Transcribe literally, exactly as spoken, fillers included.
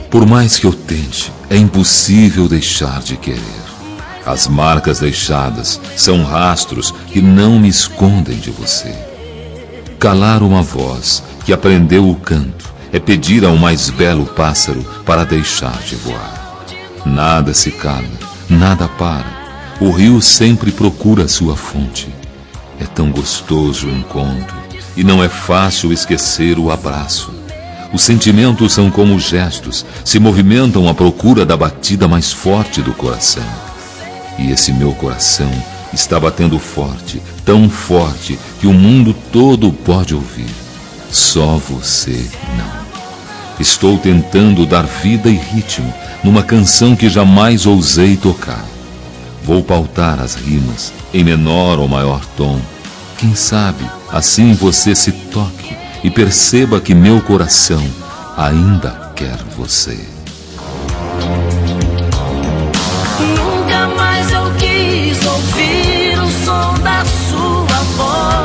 Por mais que eu tente, é impossível deixar de querer. As marcas deixadas são rastros que não me escondem de você. Calar uma voz que aprendeu o canto é pedir ao mais belo pássaro para deixar de voar. Nada se cala, nada para. O rio sempre procura sua fonte. É tão gostoso o encontro e não é fácil esquecer o abraço. Os sentimentos são como gestos, se movimentam à procura da batida mais forte do coração. E esse meu coração está batendo forte, tão forte que o mundo todo pode ouvir. Só você não. Estou tentando dar vida e ritmo numa canção que jamais ousei tocar. Vou pautar as rimas em menor ou maior tom. Quem sabe assim você se toque e perceba que meu coração ainda quer você. Nunca mais eu quis ouvir o som da sua voz.